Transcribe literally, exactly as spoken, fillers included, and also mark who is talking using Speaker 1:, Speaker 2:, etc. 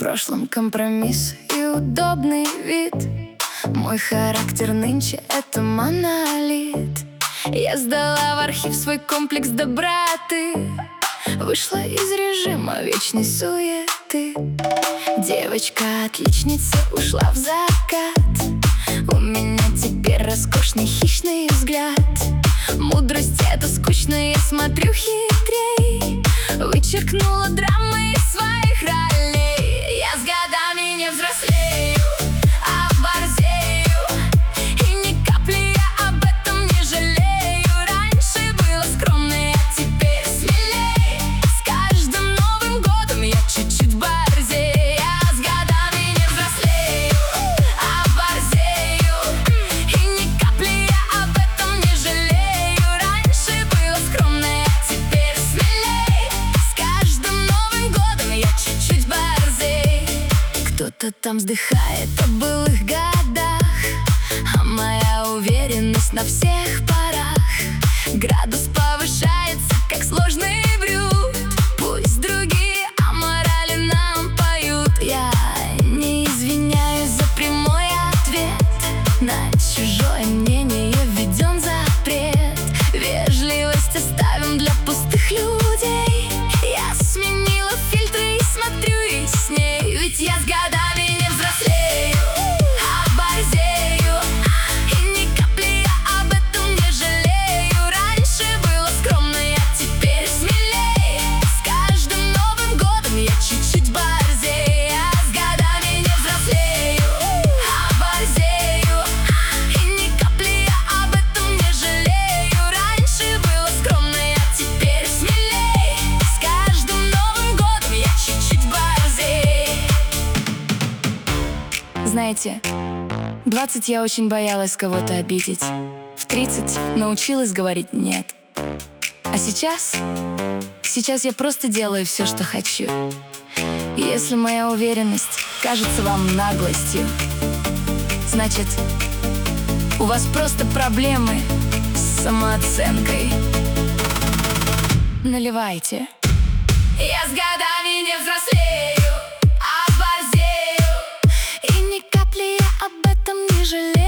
Speaker 1: прошлом компромисс и удобный вид. Мой характер нынче — это монолит. Я сдала в архив свой комплекс доброты, вышла из режима вечной суеты. Девочка-отличница ушла в закат. У меня теперь роскошный хищный взгляд. Мудрость — это скучно, я смотрю хитрей. Вычеркнула драмы из своих ролей. Я с годами не взрослею, а борзею. И ни капли я об этом не жалею. Раньше было скромно, а теперь смелей. С каждым Новым годом я чуть-чуть борзею. Я с годами не взрослею, а борзею. И ни капли я об этом не жалею. Раньше было скромно, а теперь смелей. С каждым Новым годом я чуть-чуть борзей. Кто-то там вздыхает о былых годах, а моя уверенность на всех парах. Градус повышается, как сложный брют. Пусть другие о морали нам поют. Я не извиняюсь за прямой ответ. На чужое мнение введен запрет. Вежливость оставим для пустых людей. Я сменила фильтры и смотрю ясней. Ведь я с годами не взрослею, а борзею. И ни капли я об этом не жалею. Раньше было скромно, а теперь смелей. С каждым Новым годом я чуть-чуть борзею. Я с годами не взрослею, а борзею. И ни капли я об этом не жалею. Раньше было скромно, а теперь смелей. С каждым Новым годом я чуть-чуть борзею. Знаете, в двадцать я очень боялась кого-то обидеть. В тридцать научилась говорить «нет». А сейчас, сейчас я просто делаю все, что хочу. И если моя уверенность кажется вам наглостью, значит, у вас просто проблемы с самооценкой. Наливайте. Я с годами не взрослею, а борзею. И ни капли я об этом не жалею.